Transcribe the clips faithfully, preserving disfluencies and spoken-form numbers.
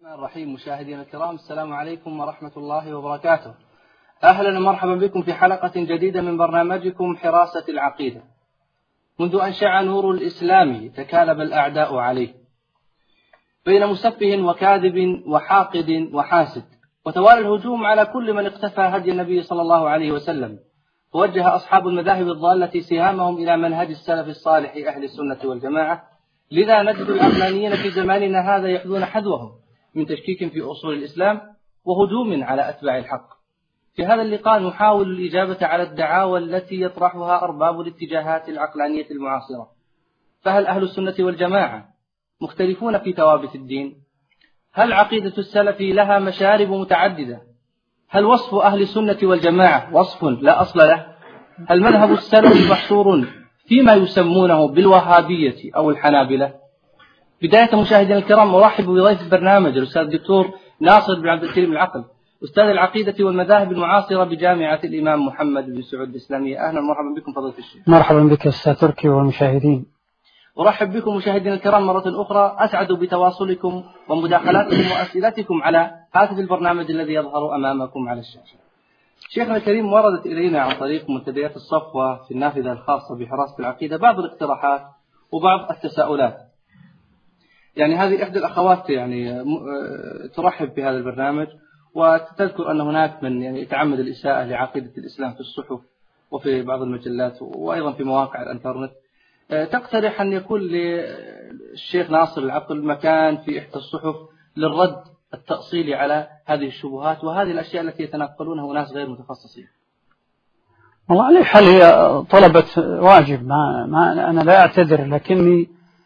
الرحمن الرحيم. مشاهدينا الكرام، السلام عليكم ورحمة الله وبركاته. أهلا ومرحبا بكم في حلقة جديدة من برنامجكم حراسة العقيدة. منذ أن شع نور الإسلام تكالب الأعداء عليه بين مسفه وكاذب وحاقد وحاسد، وتوالى الهجوم على كل من اقتفى هدي النبي صلى الله عليه وسلم، ووجه أصحاب المذاهب الضالة سهامهم إلى منهج السلف الصالح أهل السنة والجماعة. لذا نجد العقلانيين في زماننا هذا يحذون حذوهم من تشكيك في أصول الإسلام وهجوم على أتباع الحق. في هذا اللقاء نحاول الإجابة على الدعاوى التي يطرحها أرباب الاتجاهات العقلانية المعاصرة. فهل أهل السنة والجماعة مختلفون في ثوابت الدين؟ هل عقيدة السلف لها مشارب متعددة؟ هل وصف أهل السنة والجماعة وصف لا أصل له؟ هل منهج السلف محصور فيما يسمونه بالوهابية أو الحنابلة؟ بداية مشاهدينا الكرام، أرحب بضيف البرنامج الأستاذ الدكتور ناصر بن عبد الكريم العقل، أستاذ العقيدة والمذاهب المعاصرة بجامعة الإمام محمد بن سعود الإسلامية. أهلا ومرحبا بكم فضيلة الشيخ. مرحبا بك أستاذ تركي والمشاهدين. أرحب بكم مشاهدينا الكرام مرة أخرى، أسعد بتواصلكم ومداخلاتكم وأسئلتكم على هاتف البرنامج الذي يظهر أمامكم على الشاشة. شيخنا الكريم، وردت إلينا عن طريق منتديات الصفوة في النافذة الخاصة بحراسة العقيدة بعض الاقتراحات وبعض التساؤلات. يعني هذه إحدى الأخوات يعني ترحب بهذا البرنامج، وتذكر أن هناك من يعني يتعمد الإساءة لعقيدة الإسلام في الصحف وفي بعض المجلات وأيضا في مواقع الإنترنت. تقترح أن يكون للشيخ ناصر العقل مكان في إحدى الصحف للرد التأصيلي على هذه الشبهات وهذه الأشياء التي يتناقلونها ناس غير متخصصين. والله على حال هي طلبت واجب، ما, ما أنا لا أعتذر، لكني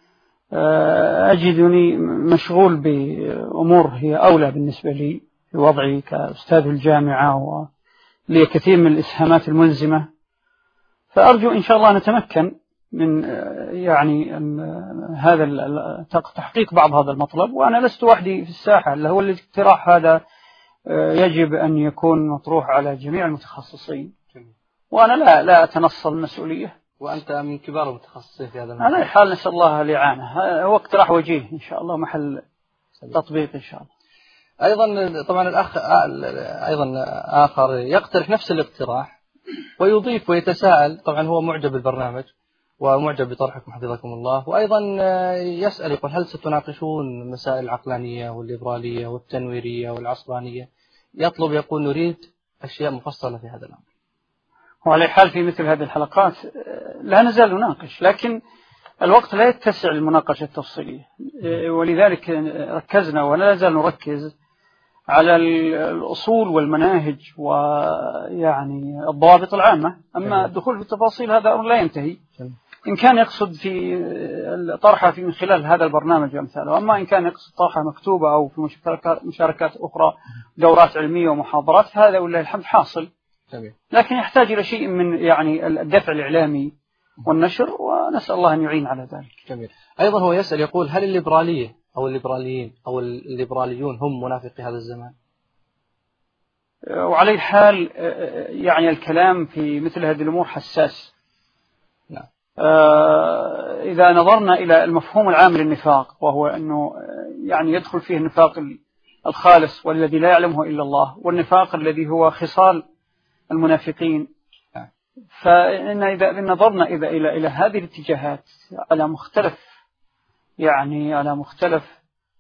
أجدني مشغول بأمور هي أولى بالنسبة لي في وضعي كأستاذ الجامعة ولي كثير من الإسهامات الملزمة، فأرجو إن شاء الله نتمكن من يعني هذا تحقيق بعض هذا المطلب. وأنا لست وحدي في الساحة، اللي هو الاقتراح هذا يجب أن يكون مطروح على جميع المتخصصين، وأنا لا لا أتنصل المسؤولية. وأنت من كبار المتخصصين في هذا الموضوع. على حال نسأل الله الإعانة، هو اقتراح وجيه إن شاء الله، محل تطبيق إن شاء الله. أيضا طبعا الأخ أيضا آخر يقترح نفس الاقتراح ويضيف ويتساءل، طبعا هو معجب بالبرنامج ومعجب بطرحكم حفظكم الله، وأيضا يسأل يقول: هل ستناقشون مسائل العقلانية والليبرالية والتنويرية والعصرانية؟ يطلب يقول: نريد أشياء مفصلة في هذا الأمر. وعلى حال في مثل هذه الحلقات لا نزال نناقش، لكن الوقت لا يتسع المناقشة التفصيلية، ولذلك ركزنا ولا نزال نركز على الأصول والمناهج ويعني الضوابط العامة. أما الدخول في التفاصيل هذا أمر لا ينتهي، إن كان يقصد في طرحها في من خلال هذا البرنامج وأمثاله، أما إن كان يقصد طرحها مكتوبة أو في مشاركات أخرى، دورات علمية ومحاضرات، هذا والله الحمد حاصل. لكن يحتاج إلى شيء من يعني الدفع الإعلامي والنشر، ونسأل الله أن يعين على ذلك. جميل. أيضا هو يسأل يقول: هل الليبرالية أو الليبراليين أو الليبراليون هم منافقي هذا الزمان؟ وعلى الحال يعني الكلام في مثل هذه الأمور حساس. نعم. إذا نظرنا إلى المفهوم العام للنفاق، وهو أنه يعني يدخل فيه النفاق الخالص والذي لا يعلمه إلا الله، والنفاق الذي هو خصال المنافقين، فإن إذا نظرنا إذا إلى إلى هذه الاتجاهات على مختلف يعني على مختلف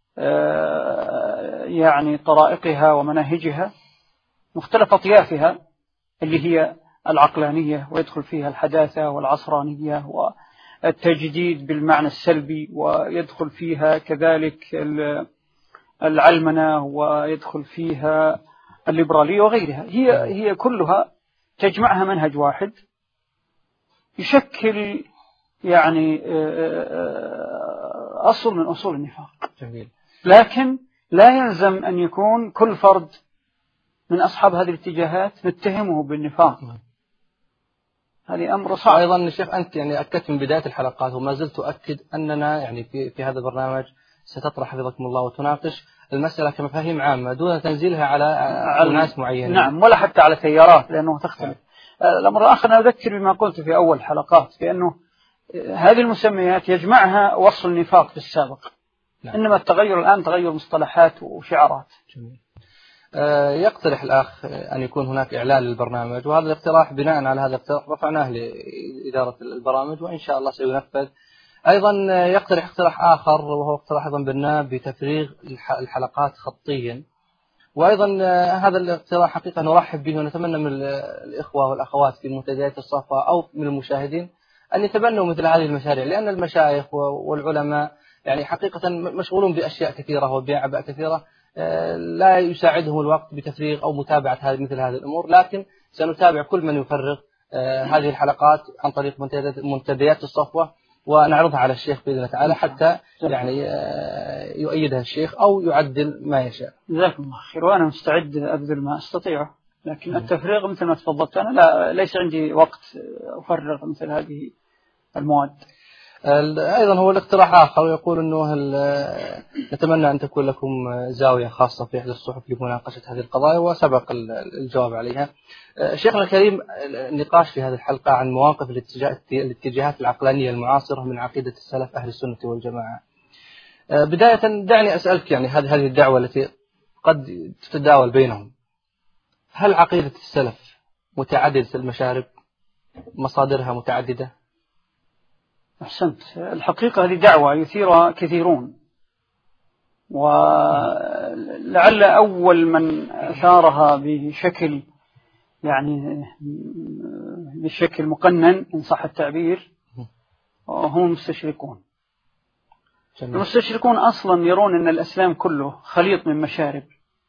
يعني طرائقها ومناهجها، مختلف أطيافها اللي هي العقلانية، ويدخل فيها الحداثة والعصرانية والتجديد بالمعنى السلبي، ويدخل فيها كذلك العلمنة، ويدخل فيها الليبرالية وغيرها. هي هي كلها تجمعها منهج واحد يشكل يعني أصل من أصول النفاق. جميل. لكن لا يلزم أن يكون كل فرد من أصحاب هذه الاتجاهات نتهمه بالنفاق. هذه أمر صعب. أيضا الشيخ أنت يعني أكدت من بداية الحلقات وما زلت تؤكد أننا يعني في في هذا البرنامج ستطرح حفظكم الله وتناقش المسألة كمفاهيم عامة دون تنزيلها على على ناس معينين. نعم، ولا حتى على تيارات، لأنه تختلف. الأمر الآخر أنا أذكر بما قلت في أول حلقات، بأنه هذه المسميات يجمعها وصف النفاق في السابق، نعم. إنما التغير الآن تغير مصطلحات وشعارات. جميل. يقترح الأخ أن يكون هناك إعلان للبرنامج، وهذا الاقتراح بناء على هذا الاقتراح رفعناه لإدارة البرامج وإن شاء الله سينفذ. أيضا يقترح اقتراح آخر وهو اقتراح أيضا بناء بتفريغ الحلقات خطيا، وأيضا هذا الاقتراح حقيقة نرحب به ونتمنى من الإخوة والأخوات في منتديات الصفا أو من المشاهدين أن يتبنوا مثل هذه المشاريع، لأن المشايخ والعلماء يعني حقيقة مشغولون بأشياء كثيرة وبأعباء كثيرة، لا يساعدهم الوقت بتفريغ أو متابعة هذه مثل هذه الأمور، لكن سنتابع كل من يفرغ هذه الحلقات عن طريق منتديات الصفوة ونعرضها على الشيخ بإذن الله تعالى حتى يعني يؤيدها الشيخ أو يعدل ما يشاء. جزاكم الله خير، وأنا مستعد أبذل ما أستطيعه، لكن التفريغ مثل ما تفضلت أنا لا ليس عندي وقت أفرغ مثل هذه المواد. أيضا هو الاقتراح آخر يقول أنه نتمنى أن تكون لكم زاوية خاصة في إحدى الصحف لمناقشة هذه القضايا، وسبق الجواب عليها. شيخنا الكريم، النقاش في هذه الحلقة عن مواقف الاتجاهات العقلانية المعاصرة من عقيدة السلف أهل السنة والجماعة. بداية دعني أسألك يعني هذه هذه الدعوة التي قد تتداول بينهم، هل عقيدة السلف متعددة المشارب، مصادرها متعددة؟ أحسنت. الحقيقة هذه دعوة يثيرها كثيرون، ولعل أول من أثارها بشكل يعني بشكل مقنن إن صح التعبير هم المستشركون. المستشركون أصلا يرون أن الإسلام كله خليط من مشارب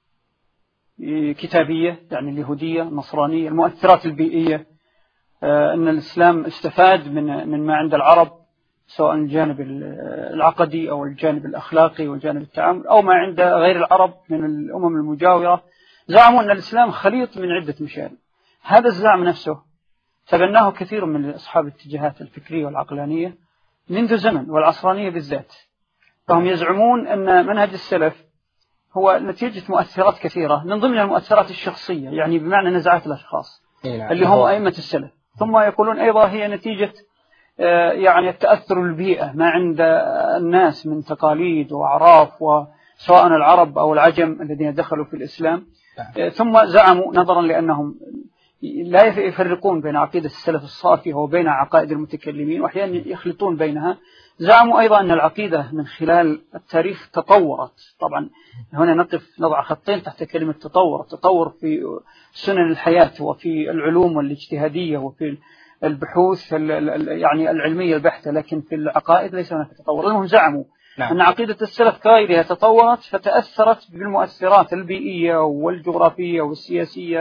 كتابية، يعني اليهودية، النصرانية، المؤثرات البيئية، أن الإسلام استفاد من من ما عند العرب سواء الجانب العقدي أو الجانب الأخلاقي والجانب التعامل، أو ما عند غير العرب من الأمم المجاورة. زعموا أن الإسلام خليط من عدة مشارب. هذا الزعم نفسه تبناه كثير من أصحاب الاتجاهات الفكرية والعقلانية منذ زمن، والعصرانية بالذات. فهم يزعمون أن منهج السلف هو نتيجة مؤثرات كثيرة، من ضمن المؤثرات الشخصية، يعني بمعنى نزعات الأشخاص اللي هم أئمة السلف. ثم يقولون أيضا هي نتيجة يعني التأثر البيئة ما عند الناس من تقاليد وأعراف، وسواء العرب أو العجم الذين دخلوا في الإسلام. ثم زعموا نظرا لأنهم لا يفرقون بين عقيدة السلف الصافي وبين عقائد المتكلمين، وأحيانا يخلطون بينها. زعموا أيضا أن العقيدة من خلال التاريخ تطورت. طبعا هنا نقف نضع خطين تحت كلمة تطور. التطور في سنن الحياة وفي العلوم والاجتهادية وفي البحوث يعني العلمية البحتة، لكن في العقائد ليس هناك تطور. المهم زعموا نعم. أن عقيدة السلف كغيرها تطورت، فتأثرت بالمؤثرات البيئية والجغرافية والسياسية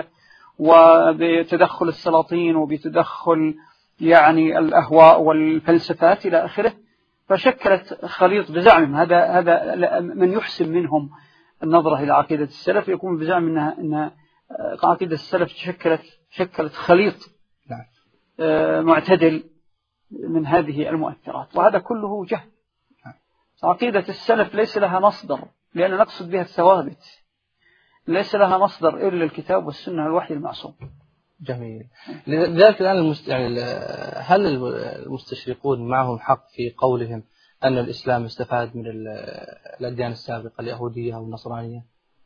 وبتدخل السلاطين وبتدخل يعني الأهواء والفلسفات إلى آخره، فشكلت خليط. بزعمهم هذا هذا من يحسن منهم النظرة إلى عقيدة السلف يكون بزعم أنها أن عقيدة السلف شكلت شكلت خليط نعم. معتدل من هذه المؤثرات، وهذا كله جهل. عقيدة السلف ليس لها مصدر، لأن نقصد بها الثوابت، ليس لها مصدر إلا الكتاب والسنة الوحي المعصوم. جميل. لذلك الآن المست... يعني هل المستشرقون معهم حق في قولهم أن الإسلام استفاد من الأديان السابقة اليهودية والنصرانية؟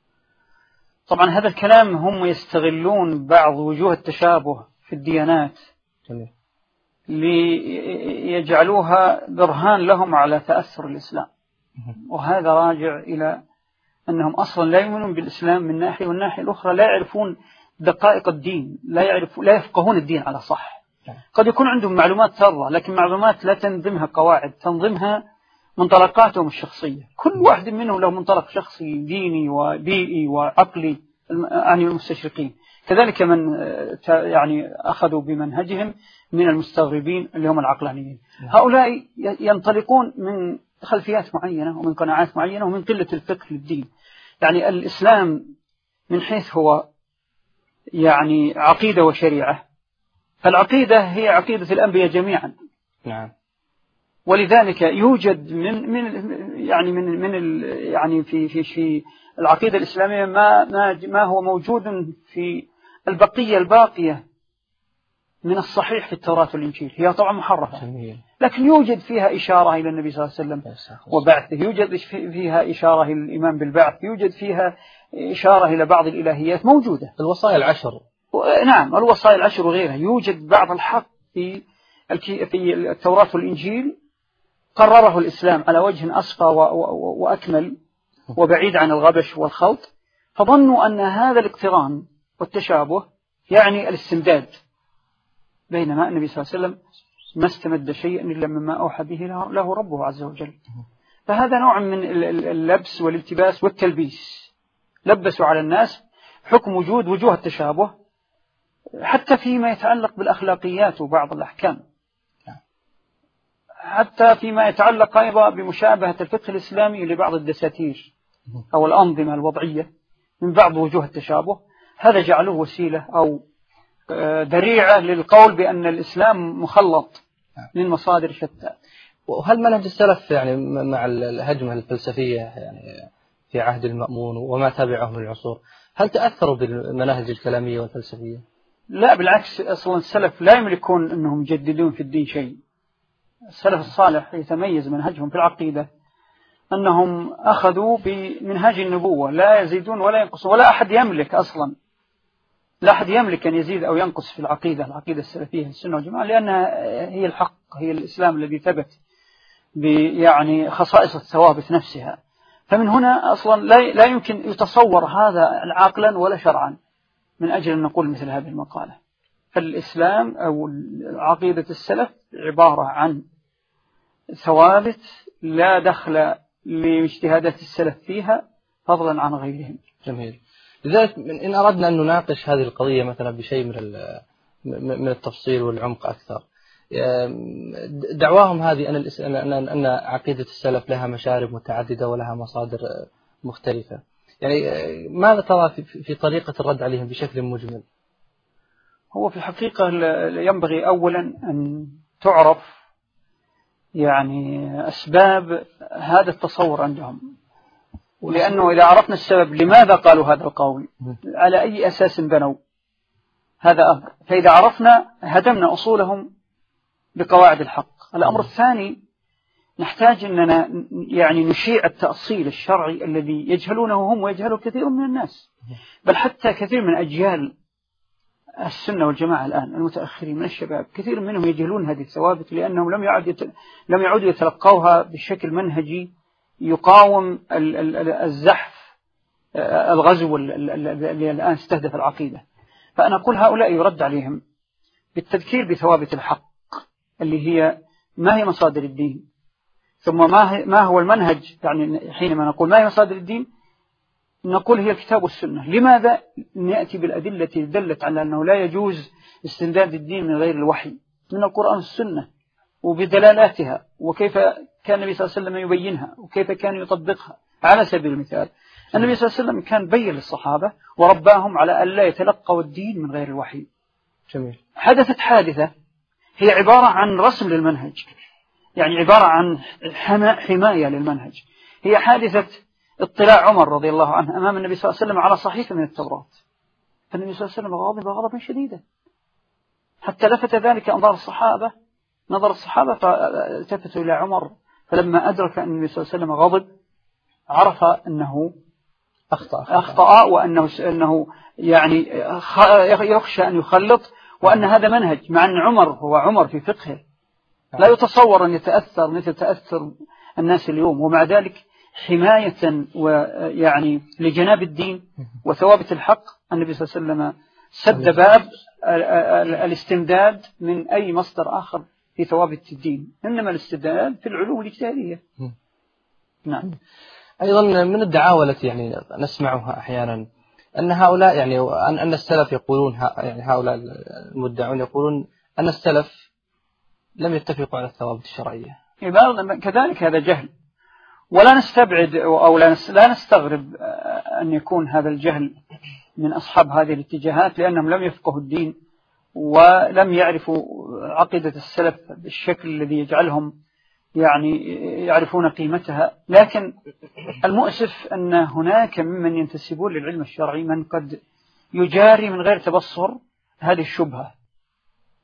طبعا هذا الكلام هم يستغلون بعض وجوه التشابه في الديانات جميل. ليجعلوها برهان لهم على تأثر الإسلام، وهذا راجع إلى أنهم أصلا لا يؤمنون بالإسلام من ناحية، والناحية الأخرى لا يعرفون دقائق الدين، لا يعرفون لا يفقهون الدين على صح. قد يكون عندهم معلومات سارة، لكن معلومات لا تنظمها قواعد، تنظمها منطلقاتهم الشخصية. كل واحد منهم له منطلق شخصي ديني وبيئي وعقلي عن المستشرقين. كذلك من يعني أخذوا بمنهجهم من المستغربين اللي هم العقلانيين. هؤلاء ينطلقون من خلفيات معينة ومن قناعات معينة ومن قلة الفقه للدين. يعني الإسلام من حيث هو يعني عقيدة وشريعة، فالعقيدة هي عقيدة الأنبياء جميعا. نعم. ولذلك يوجد من من يعني من من يعني في في في العقيدة الإسلامية ما ما ما هو موجود في البقية الباقية من الصحيح في التوراة والإنجيل، هي طبعا محرفة لكن يوجد فيها إشارة إلى النبي صلى الله عليه وسلم وبعثه، يوجد فيها إشارة إلى الإيمان بالبعث، يوجد فيها إشارة إلى بعض الإلهيات موجودة. الوصايا العشر، نعم الوصايا العشر وغيرها. يوجد بعض الحق في في التوراة والإنجيل قرره الإسلام على وجه أصفى وأكمل وبعيد عن الغبش والخلط، فظنوا أن هذا الاقتران والتشابه يعني الاستمداد، بينما النبي صلى الله عليه وسلم ما استمد شيئا إلا مما أوحى به له ربه عز وجل. فهذا نوع من اللبس والالتباس والتلبيس، لبسوا على الناس حكم وجود وجوه التشابه حتى فيما يتعلق بالأخلاقيات وبعض الأحكام، حتى فيما يتعلق أيضا بمشابهة الفقه الإسلامي لبعض الدساتير أو الأنظمة الوضعية من بعض وجوه التشابه. هذا جعلوه وسيلة أو ذريعة للقول بأن الإسلام مخلط من مصادر شتى. وهل منهج السلف يعني مع الهجمة الفلسفية يعني في عهد المأمون وما تبعه من العصور، هل تأثروا بالمناهج الكلامية والفلسفية؟ لا بالعكس، أصلا السلف لا يملكون أنهم يجددون في الدين شيء. السلف الصالح يتميز منهجهم في العقيدة أنهم أخذوا بمنهاج النبوة، لا يزيدون ولا ينقصون، ولا أحد يملك أصلا لا أحد يملك أن يزيد أو ينقص في العقيدة العقيدة السلفية السنة والجماعة، لأنها هي الحق، هي الإسلام الذي ثبت يعني خصائص الثوابت نفسها. فمن هنا أصلا لا لا يمكن يتصور هذا عقلا ولا شرعا من أجل أن نقول مثل هذه المقالة. فالإسلام أو عقيدة السلف عبارة عن ثوابت لا دخل لاجتهادات السلف فيها فضلا عن غيرهم. جميل. لذلك إن أردنا أن نناقش هذه القضية مثلا بشيء من من التفصيل والعمق أكثر، دعواهم هذه أن أن عقيدة السلف لها مشارب متعددة ولها مصادر مختلفة، يعني ماذا ترى في طريقة الرد عليهم بشكل مجمل؟ هو في الحقيقة ينبغي أولا أن تعرف يعني أسباب هذا التصور عندهم، لأنه إذا عرفنا السبب لماذا قالوا هذا القول، على أي أساس بنوا، هذا أمر. فإذا عرفنا هدمنا أصولهم بقواعد الحق. الأمر الثاني نحتاج أننا يعني نشيع التأصيل الشرعي الذي يجهلونه هم ويجهله كثير من الناس، بل حتى كثير من أجيال السنة والجماعة الآن المتأخرين من الشباب كثير منهم يجهلون هذه الثوابت، لأنهم لم يعد يت... لم يعودوا يتلقوها بشكل منهجي يقاوم الزحف الغزو اللي الآن استهدف العقيدة. فأنا أقول هؤلاء يرد عليهم بالتذكير بثوابت الحق اللي هي ما هي مصادر الدين، ثم ما, ما هو المنهج. يعني حينما نقول ما هي مصادر الدين نقول هي الكتاب والسنة. لماذا نأتي بالأدلة التي دلت على أنه لا يجوز استمداد الدين من غير الوحي من القرآن والسنة وبدلالاتها، وكيف كان النبي صلى الله عليه وسلم يبينها وكيف كان يطبقها. على سبيل المثال النبي صلى الله عليه وسلم كان بين للصحابة ورباهم على أن لا يتلقوا الدين من غير الوحي. جميل. حدثت حادثة هي عبارة عن رسم للمنهج، يعني عبارة عن حماية للمنهج. هي حادثة اطلاع عمر رضي الله عنه أمام النبي صلى الله عليه وسلم على صحيفة من التوراة، فالنبي صلى الله عليه وسلم غاضب غضبا شديدا حتى لفت ذلك أنظار الصحابة نظر الصحابة فالتفتوا إلى عمر، فلما أدرك أن النبي صلى الله عليه وسلم غضب عرف أنه أخطأ, أخطأ وأنه أنه يعني يخشى أن يخلط، وأن هذا منهج، مع أن عمر هو عمر في فقهه لا يتصور أن يتأثر مثل تأثر الناس اليوم، ومع ذلك حماية ويعني لجناب الدين وثوابت الحق النبي صلى الله عليه وسلم سد باب الاستمداد من أي مصدر آخر في ثوابت الدين، إنما الاستمداد في العلوم الاجتهادية. نعم. أيضا من الدعاوى التي يعني نسمعها أحيانا أن هؤلاء يعني أن السلف يقولون يعني هؤلاء المدعون يقولون أن السلف لم يتفقوا على الثوابت الشرعية. كذلك هذا جهل، ولا نستبعد أو لا نستغرب أن يكون هذا الجهل من أصحاب هذه الاتجاهات، لأنهم لم يفقهوا الدين ولم يعرفوا عقيدة السلف بالشكل الذي يجعلهم يعني يعرفون قيمتها. لكن المؤسف أن هناك ممن ينتسبون للعلم الشرعي من قد يجاري من غير تبصر هذه الشبهة،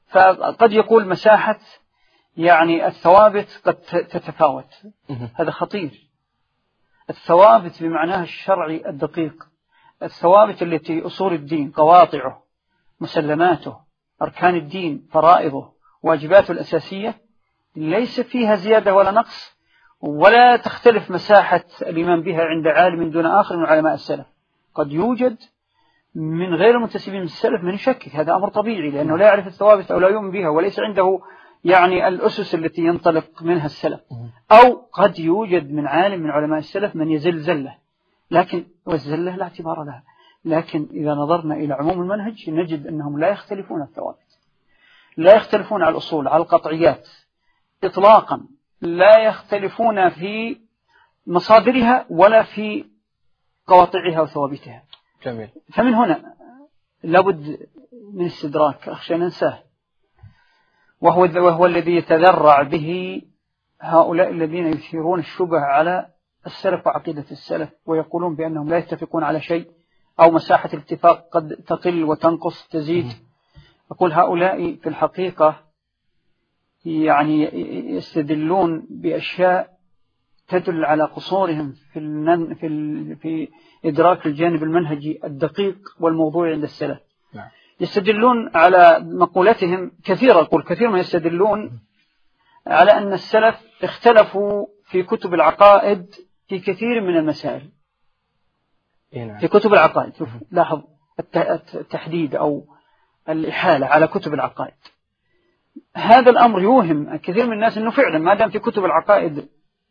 فقد يقول مساحة يعني الثوابت قد تتفاوت. هذا خطير. الثوابت بمعناها الشرعي الدقيق، الثوابت التي أصول الدين، قواطعه، مسلماته، أركان الدين، فرائضه، واجباته الأساسية، ليس فيها زيادة ولا نقص، ولا تختلف مساحة الإيمان بها عند عالم دون آخر من علماء السلف. قد يوجد من غير المنتسبين من السلف من يشكك، هذا أمر طبيعي، لأنه لا يعرف الثوابت أو لا يؤمن بها، وليس عنده يعني الأسس التي ينطلق منها السلف. أو قد يوجد من عالم من علماء السلف من يزل زلة، لكن والزلة لا اعتبار لها. لكن إذا نظرنا إلى عموم المنهج نجد أنهم لا يختلفون الثوابت، لا يختلفون على الأصول، على القطعيات إطلاقا، لا يختلفون في مصادرها ولا في قواطعها وثوابتها. جميل. فمن هنا لابد من استدراك أخشى ننساه، وهو, وهو الذي يتذرع به هؤلاء الذين يثيرون الشبه على السلف وعقيدة السلف، ويقولون بأنهم لا يتفقون على شيء، أو مساحة الاتفاق قد تقل وتنقص تزيد. أقول هؤلاء في الحقيقة يعني يستدلون بأشياء تدل على قصورهم في النن في ال في إدراك الجانب المنهجي الدقيق والموضوعي عند السلف. نعم. يستدلون على مقولتهم كثيرا، أقول كثير ما يستدلون على أن السلف اختلفوا في كتب العقائد في كثير من المسائل. نعم. في كتب العقائد، لاحظ التحديد أو الإحالة على كتب العقائد. هذا الأمر يوهم كثير من الناس أنه فعلا ما دام في كتب العقائد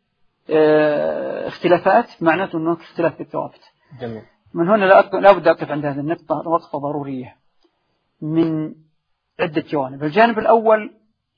اختلافات معناته أنه اختلاف في الثوابت. جميل. من هنا لا بد أقف عند هذه النقطة وقفة ضرورية من عدة جوانب. الجانب الأول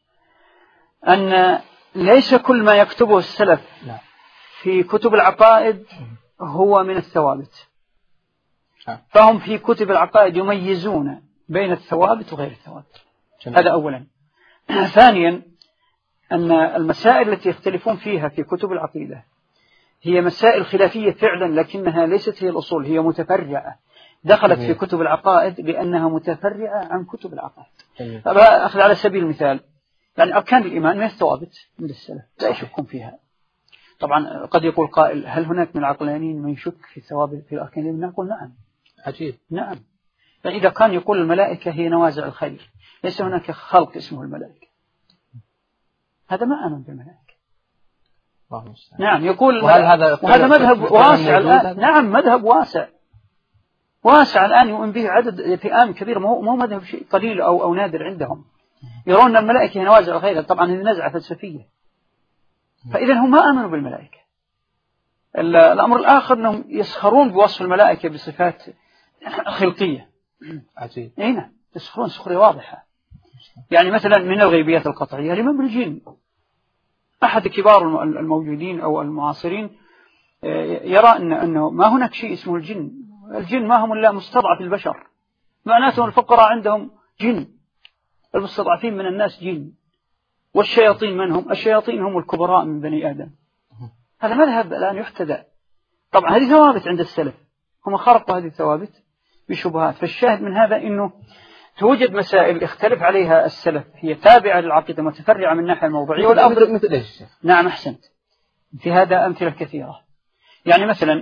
أن ليس كل ما يكتبه السلف في كتب العقائد هو من الثوابت، فهم في كتب العقائد يميزون بين الثوابت وغير الثوابت. جميل. هذا أولا. ثانيا أن المسائل التي يختلفون فيها في كتب العقيدة هي مسائل خلافية فعلا، لكنها ليست هي الأصول، هي متفرعة دخلت في كتب العقائد لأنها متفرعة عن كتب العقائد. أخذ على سبيل المثال يعني أركان الإيمان من الثوابت من السلف لا يشكون فيها. طبعا قد يقول قائل هل هناك من العقلانيين من يشك في الثوابت في أركان الإيمان؟ نقول نعم. عجيب. نعم. يعني إذا كان يقول الملائكة هي نوازع الخير، ليس هناك خلق اسمه الملائكة، هذا ما آمن بالملائكة. نعم يقول وهل هذا وهذا مذهب واسع الآن. نعم مذهب واسع واسع الآن يؤمن به عدد فئام كبير، مو مو مذهب شيء قليل أو أو نادر عندهم، يرون الملائكة هي نوازع الخير. طبعا هذه نزعة فلسفية، فإذا هم ما آمنوا بالملائكة. الأمر الآخر أنهم يسخرون بوصف الملائكة بصفات خلقية. عجيب. أي نعم يسخرون سخرية واضحة. يعني مثلا من الغيبيات القطعية الإيمان بالجن. أحد كبار الموجودين أو المعاصرين يرى أن أنه ما هناك شيء اسمه الجن. الجن ما هم إلا مستضعف البشر، معناته الفقراء عندهم جن، المستضعفين من الناس جن، والشياطين من هم؟ الشياطين هم الكبراء من بني آدم. هذا مذهب الآن يحتدى. طبعا هذه ثوابت عند السلف، هم خرقوا هذه الثوابت بشبهات. فالشاهد من هذا أنه توجد مسائل اختلف عليها السلف هي تابعة للعقيدة متفرعة من الناحية الموضوعية والأمر مثل إيش؟ نعم أحسنت. في هذا أمثلة كثيرة. يعني مثلا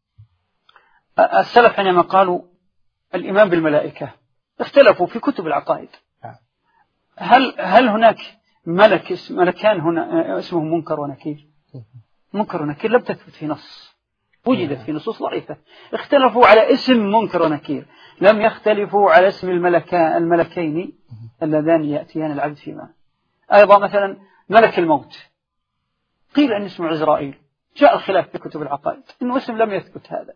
السلف حينما قالوا الإيمان بالملائكة اختلفوا في كتب العقائد. هل هل هناك ملك اسم ملكان هنا اسمهم منكر ونكير؟ منكر ونكير لم تثبت في نص، وجدت في نصوص ضعيفة. اختلفوا على اسم منكر ونكير، لم يختلفوا على اسم الملكان الملكين اللذان يأتيان العبد فيما. أيضا مثلا ملك الموت قيل أن اسمه عزرائيل، جاء الخلاف في كتب العقائد إنه اسم لم يثبت هذا.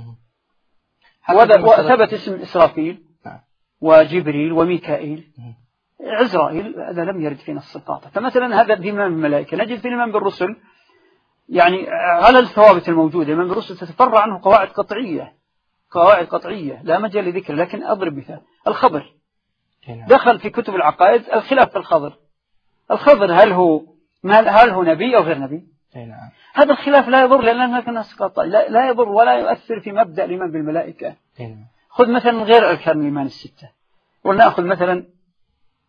وثبت اسم إسرافيل وجبريل وميكائيل. عزرائيل هذا لم يرد في نص القاطع. فمثلا هذا الإيمان بالملائكة. نجد في الإيمان بالرسل يعني على الثوابت الموجودة الإيمان بالرسل تتفرع عنه قواعد قطعية، قواعد قطعية لا مجال لذكر. لكن أضرب مثال الخضر دخل في كتب العقائد الخلاف في الخضر. الخضر هل هو هل هو نبي أو غير نبي؟ هذا الخلاف لا يضر لأن هناك نص قطعي، لا, لا يضر ولا يؤثر في مبدأ الإيمان بالملائكة. خذ مثلا غير أركان الإيمان الستة، ولنأخذ مثلا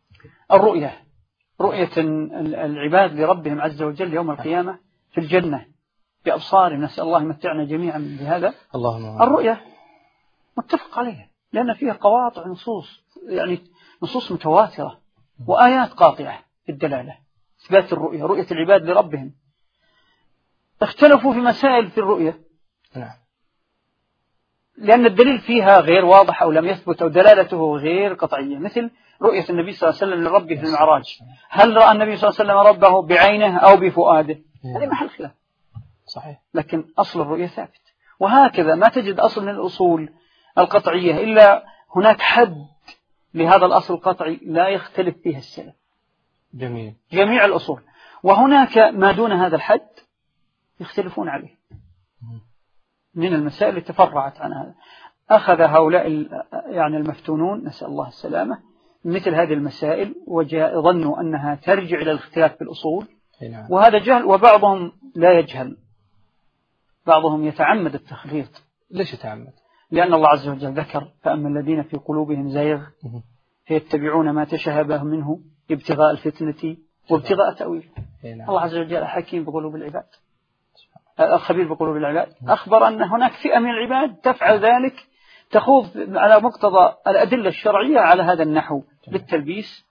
الرؤية، رؤية العباد لربهم عز وجل يوم القيامة في الجنة بأبصارهم، نسأل الله يمتعنا جميعا بهذا. اللهم الرؤية متفق عليها لأن فيها قواطع نصوص، يعني نصوص متواترة وآيات قاطعة في الدلالة إثبات الرؤية، رؤية العباد لربهم. اختلفوا في مسائل في الرؤية، نعم، لأن الدليل فيها غير واضح أو لم يثبت أو دلالته غير قطعية، مثل رؤية النبي صلى الله عليه وسلم لربه في المعراج، هل رأى النبي صلى الله عليه وسلم ربه بعينه أو بفؤاده؟ هذه محل خلاف، صحيح، لكن أصل الرؤية ثابت. وهكذا ما تجد أصل من الأصول القطعية إلا هناك حد لهذا الأصل القطعي لا يختلف فيها السلف. جميل. جميع الأصول، وهناك ما دون هذا الحد يختلفون عليه من المسائل التي تفرعت عن هذا. أخذ هؤلاء يعني المفتونون نسأل الله السلامة مثل هذه المسائل وظنوا أنها ترجع إلى الاختلاف في الأصول، وهذا جهل، وبعضهم لا يجهل، بعضهم يتعمد التخليط. ليش يتعمد؟ لأن الله عز وجل ذكر فأما الذين في قلوبهم زيغ فيتبعون ما تشابه منه ابتغاء الفتنة وابتغاء تأويله. الله عز وجل حكيم بقلوب العباد، الخبير بقلوب العباد، أخبر أن هناك فئة من العباد تفعل ذلك، تخوض على مقتضى الأدلة الشرعية على هذا النحو بالتلبيس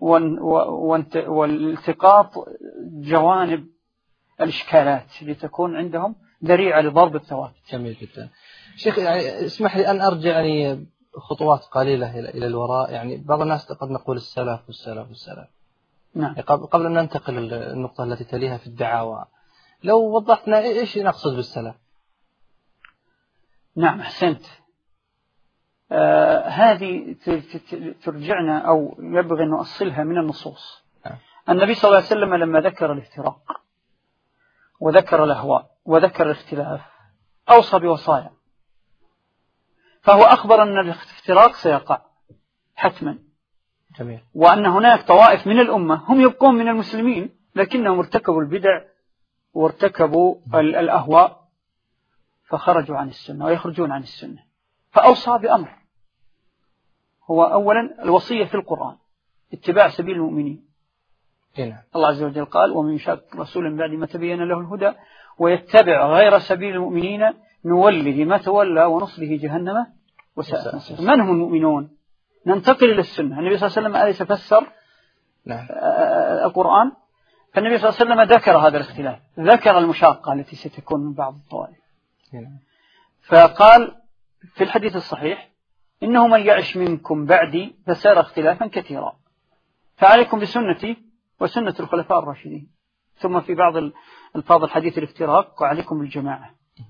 والالتقاط جوانب الإشكالات لتكون عندهم ذريعة لضرب الثوابت. جميل جدا. شيخ، يعني اسمح لي أن أرجع يعني خطوات قليلة إلى الوراء. يعني بعض الناس قد نقول السلف والسلف والسلف، نعم. قبل أن ننتقل النقطة التي تليها في الدعاوى، لو وضحنا إيش نقصد بالسلف؟ نعم، أحسنت. آه هذه ترجعنا أو يبغي أن نؤصلها من النصوص. آه. النبي صلى الله عليه وسلم لما ذكر الافتراق وذكر الأهواء وذكر الاختلاف أوصى بوصايا، فهو أخبر أن الافتراق سيقع حتما. جميل. وأن هناك طوائف من الأمة هم يبقون من المسلمين لكنهم ارتكبوا البدع وارتكبوا الأهواء فخرجوا عن السنة ويخرجون عن السنة، فأوصى بأمر هو أولا الوصية في القرآن اتباع سبيل المؤمنين. هنا. الله عز وجل قال ومن شاق رسول بعد ما تبين له الهدى ويتبع غير سبيل المؤمنين نوله ما تولى ونصله جهنم وساءت مصيره. من هم المؤمنون؟ ننتقل إلى السنة. النبي صلى الله عليه وسلم أليس فسر نعم. القرآن؟ فالنبي صلى الله عليه وسلم ذكر هذا الاختلاف، ذكر المشاقة التي ستكون من بعض الطوائف. فقال في الحديث الصحيح إنه من يعش منكم بعدي فسار اختلافا كثيرا، فعليكم بسنتي وسنة الخلفاء الراشدين. ثم في بعض الفاظ الحديث الافتراق وعليكم بالجماعة،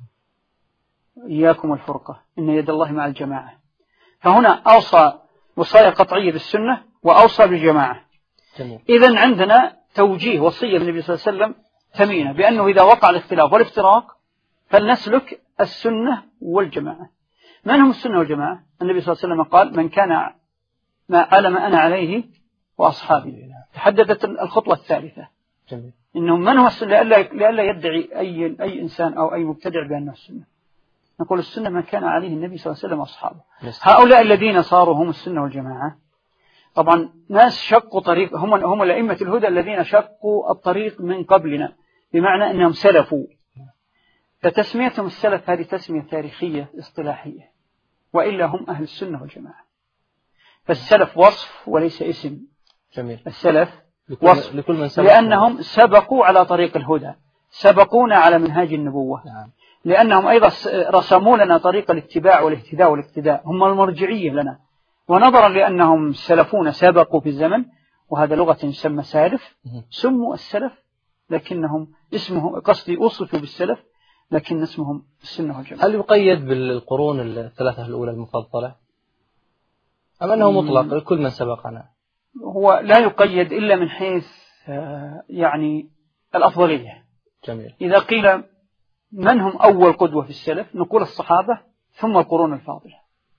إياكم الفرقة إن يد الله مع الجماعة. فهنا أوصى وصايا قطعية بالسنة وأوصى بالجماعة. إذن عندنا توجيه وصية النبي صلى الله عليه وسلم ثمينة بأنه إذا وقع الاختلاف والافتراق فلنسلك السنة والجماعة. من هم السنة والجماعة؟ النبي صلى الله عليه وسلم قال من كان ما على ما أنا عليه وأصحابي. تحددت الخطوة الثالثة. جميل. إنهم من هو السنة لئلا يدعي أي أي إنسان أو أي مبتدع بأنه السنة. نقول السنة ما كان عليه النبي صلى الله عليه وسلم وأصحابه. هؤلاء الذين صاروا هم السنة والجماعة طبعا ناس شقوا طريق، هم هم الأئمة الهدى الذين شقوا الطريق من قبلنا، بمعنى أنهم سلفوا. فتسميتهم السلف هذه تسمية تاريخية اصطلاحية، وإلا هم أهل السنة والجماعة. فالسلف وصف وليس اسم. جميل. السلف لكل وصف لكل من سبق لأنهم سبقوا على طريق الهدى، سبقونا على منهاج النبوة. نعم. لأنهم أيضا رسموا لنا طريق الاتباع والاهتداء والاقتداء، هم المرجعية لنا. ونظرا لأنهم سلفون سبقوا في الزمن، وهذا لغة يسمى سالف، سموا السلف، لكنهم اسمه قصدي وصفوا بالسلف لكن اسمهم السنة والجماعة. هل يقيد بالقرون الثلاثة الأولى المفضلة أم أنه مطلق كل من سبقنا؟ هو لا يقيد إلا من حيث يعني الأفضلية. جميل. إذا قيل من هم أول قدوة في السلف نقول الصحابة ثم القرون الفاضلة،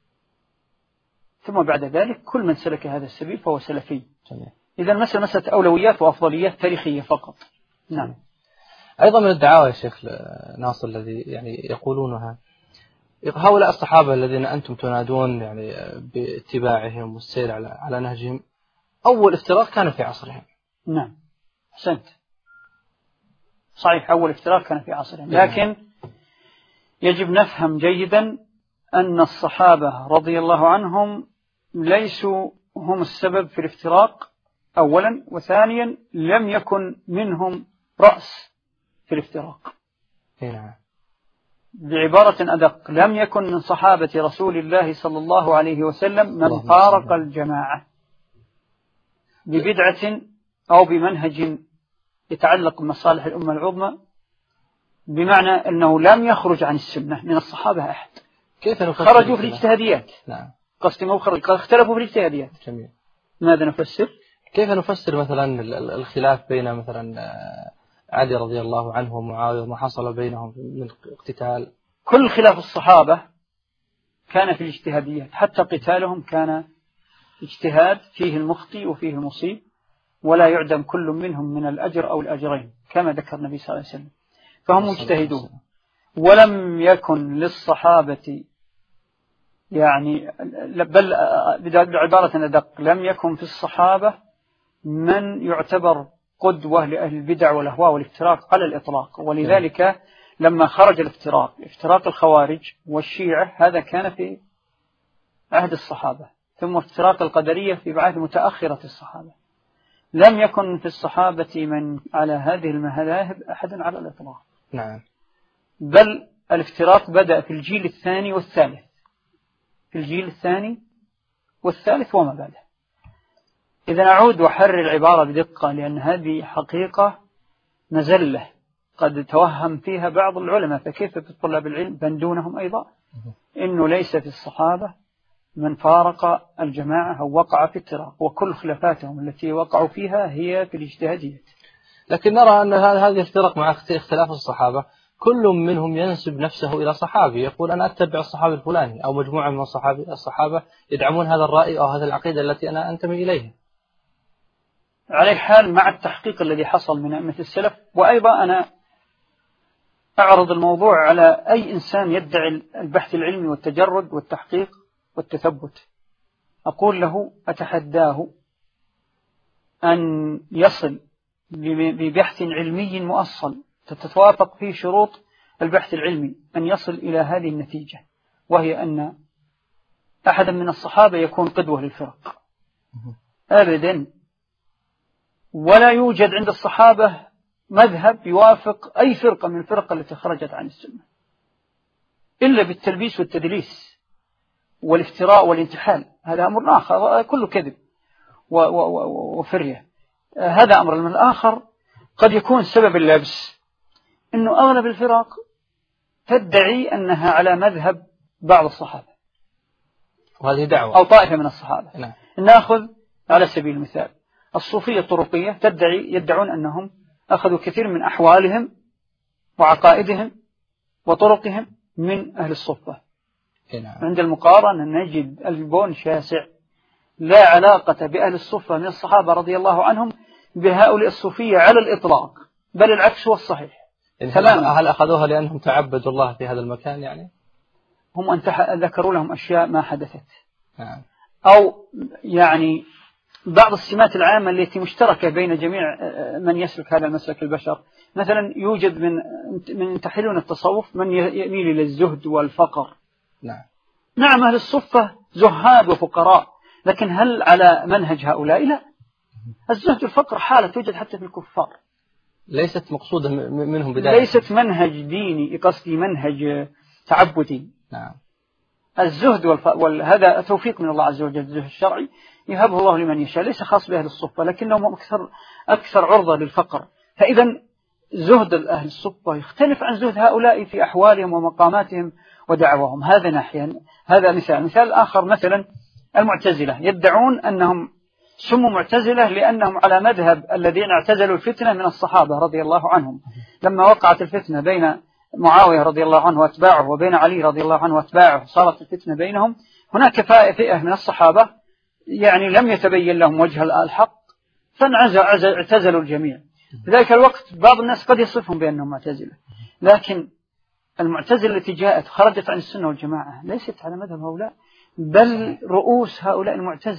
ثم بعد ذلك كل من سلك هذا السبيل فهو سلفي. جميل. إذا المسألة مسألة أولويات وأفضليات تاريخية فقط. نعم. أيضا من الدعاوى يا شيخ ناصر الذي يعني يقولونها هؤلاء الصحابة الذين أنتم تنادون يعني باتباعهم والسير على على نهجهم، أول افتراق كان في عصرهم. نعم أحسنت، صحيح، أول افتراق كان في عصرهم، لكن يجب نفهم جيدا أن الصحابة رضي الله عنهم ليسوا هم السبب في الافتراق أولا، وثانيا لم يكن منهم رأس في الافتراق. نعم. بعبارة أدق، لم يكن من صحابة رسول الله صلى الله عليه وسلم من فارق الجماعة ببدعة أو بمنهج يتعلق بمصالح الأمة العظمى، بمعنى أنه لم يخرج عن السنة من الصحابة أحد. كيف خرجوا في الاجتهاديات. نعم. قصدي مو خرج، اختلفوا في الاجتهاديات. جميل. ماذا نفسر؟ كيف نفسر مثلا الخلاف بين مثلا علي رضي الله عنه ومعاوية وما حصل بينهم من اقتتال؟ كل خلاف الصحابة كان في الاجتهاديات، حتى قتالهم كان اجتهاد فيه المخطئ وفيه المصيب، ولا يعدم كل منهم من الأجر أو الأجرين كما ذكر النبي صلى الله عليه وسلم، فهم مجتهدون. ولم يكن للصحابة يعني بل بعبارة أدق، لم يكن في الصحابة من يعتبر قدوة لأهل البدع والأهواء والافتراق على الإطلاق. ولذلك لما خرج الافتراق، افتراق الخوارج والشيعة، هذا كان في عهد الصحابة، ثم افتراق القدرية في عهد متأخرة الصحابة. لم يكن في الصحابة من على هذه المذاهب أحد على الإطلاق. نعم. بل الافتراق بدأ في الجيل الثاني والثالث، في الجيل الثاني والثالث وما بعده. إذا أعود وحرر العبارة بدقة، لأن هذه حقيقة مزلة قد توهم فيها بعض العلماء، فكيف بطلاب العلم بندونهم أيضا، إنه ليس في الصحابة من فارق الجماعة أو وقع في افتراق، وكل خلافاتهم التي وقعوا فيها هي في الاجتهادية. لكن نرى أن هذه افتراق مع اختلاف الصحابة، كل منهم ينسب نفسه إلى صحابي، يقول أنا أتبع الصحابي الفلاني، أو مجموعة من الصحابة الصحابة يدعمون هذا الرأي أو هذه العقيدة التي أنا أنتمي إليها. على حال مع التحقيق الذي حصل من أئمة السلف. وأيضا أنا أعرض الموضوع على أي إنسان يدعي البحث العلمي والتجرد والتحقيق والتثبت، أقول له أتحداه أن يصل ببحث ببحث علمي مؤصل تتوافق فيه شروط البحث العلمي أن يصل إلى هذه النتيجة، وهي أن أحدا من الصحابة يكون قدوة للفرق أبدا. ولا يوجد عند الصحابة مذهب يوافق أي فرقة من الفرق التي خرجت عن السنة، إلا بالتلبيس والتدليس والافتراء والانتحال، هذا أمر آخر كله كذب وفرية. هذا أمر. من الآخر قد يكون سبب اللبس أنه أغلب الفرق تدعي أنها على مذهب بعض الصحابة، وهذه دعوة، أو طائفة من الصحابة. نعم. نأخذ على سبيل المثال الصوفية الطرقية، تدعي يدعون أنهم أخذوا كثير من أحوالهم وعقائدهم وطرقهم من أهل الصفة. نعم. عند المقارنة نجد البون شاسع، لا علاقة بأهل الصفة من الصحابة رضي الله عنهم بهؤلاء الصوفية على الإطلاق، بل العكس هو الصحيح. هل أخذوها لأنهم تعبدوا الله في هذا المكان؟ يعني هم أن ذكروا لهم أشياء ما حدثت. نعم. أو يعني بعض السمات العامة التي مشتركة بين جميع من يسلك هذا المسلك البشر. مثلا يوجد من من ينتحلون التصوف من يميل إلى الزهد والفقر. نعم. نعم أهل الصفة زهاد وفقراء، لكن هل على منهج هؤلاء؟ لا. الزهد والفقر حالة توجد حتى في الكفار، ليست مقصودة منهم بداية، ليست منهج ديني، قصدي منهج تعبدي. نعم. الزهد وهذا توفيق من الله عز وجل، الزهد الشرعي يهبه الله لمن يشاء، ليس خاص بأهل الصفة، لكنهم أكثر أكثر عرضة للفقر. فإذا زهد أهل الصفة يختلف عن زهد هؤلاء في أحوالهم ومقاماتهم ودعوهم. هذا ناحية. هذا مثال. مثال آخر مثلا المعتزلة، يدعون أنهم سموا معتزلة لأنهم على مذهب الذين اعتزلوا الفتنة من الصحابة رضي الله عنهم. لما وقعت الفتنة بين معاوية رضي الله عنه واتباعه وبين علي رضي الله عنه واتباعه، صارت الفتنة بينهم، هناك فئة من الصحابة يعني لم يتبين لهم وجه الحق فاعتزلوا الجميع. في ذلك الوقت بعض الناس قد يصفهم بأنهم معتزلة، لكن المعتزلة التي جاءت خرجت عن السنة والجماعة ليست على مذهب هؤلاء، بل رؤوس هؤلاء المعتزلة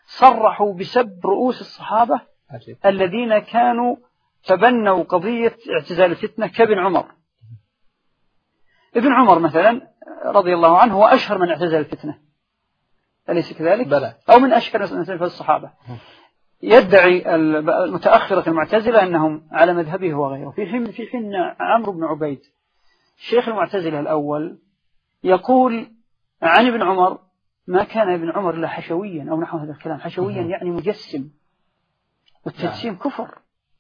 صرحوا بسب رؤوس الصحابة عجيب. الذين كانوا تبنوا قضية اعتزال الفتنة كابن عمر. ابن عمر مثلا رضي الله عنه هو أشهر من اعتزل الفتنة، أليس كذلك؟ بلى. أو من أشهر في الصحابة. يدعي المتأخرة المعتزلة أنهم على مذهبه وغيره، في حين في حين عمرو بن عبيد شيخ المعتزلة الأول يقول عن ابن عمر ما كان ابن عمر إلا حشويا أو نحو هذا الكلام. حشويا يعني مجسم، والتجسيم كفر.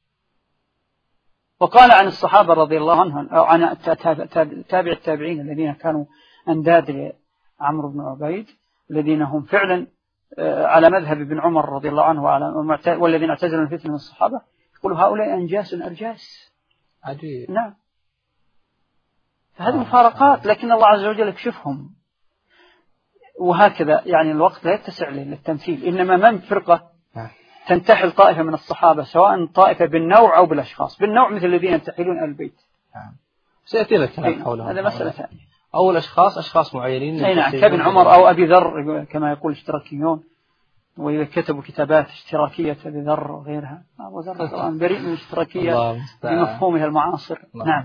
وقال عن الصحابة رضي الله عنهم أو عن تابع التابعين الذين كانوا أنداد لعمرو بن عبيد الذين هم فعلا على مذهب ابن عمر رضي الله عنه والذين اعتزلوا الفتنة من الصحابة، يقول هؤلاء أنجاس أرجاس. عجيب. نعم. فهذه مفارقات، لكن الله عز وجل يكشفهم. وهكذا يعني الوقت لا يتسع للتمثيل، إنما من فرقة تنتحل طائفة من الصحابة، سواء طائفة بالنوع أو بالأشخاص. بالنوع مثل الذين ينتحلون أهل البيت. نعم. سيأتي لك كلام حولهم. هذا مسألة ثانية. أو الأشخاص أشخاص معينين. أي نعم، كابن عمر أو أبي ذر كما يقول الاشتراكيون، وكتبوا كتابات اشتراكية أبي ذر وغيرها. أبو ذر طبعا بريء من الاشتراكية بمفهومها المعاصر. نعم.